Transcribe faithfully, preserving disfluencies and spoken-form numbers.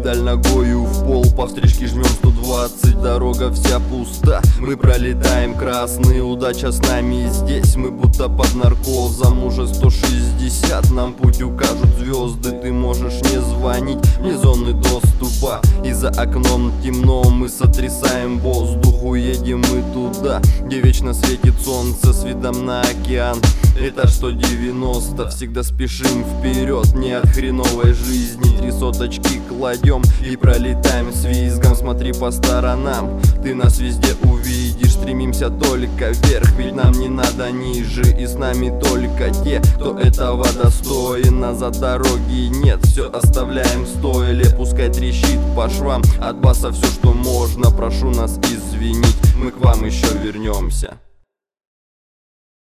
педаль ногою в пол, по встречке жмем сто двадцать, дорога вся пуста. Мы пролетаем красный, удача с нами здесь. Мы будто под наркозом, уже сто шестьдесят. Нам путь укажут звезды, ты можешь не звонить. Вне зоны доступа, и за окном темно. Мы сотрясаем воздух, уедем мы туда, где вечно светит солнце с видом на океан. Этаж сто девяносто, всегда спешим вперед, не от хреновой жизни. Три соточки кладем и пролетаем с визгом. Смотри по сторонам, ты нас везде увидишь. Стремимся только вверх, ведь нам не надо ниже. И с нами только те, кто этого достоин. Назад дороги нет, все оставляем в стойле. Пускай трещит по швам от баса все, что можно. Прошу нас извинить, мы к вам еще вернемся.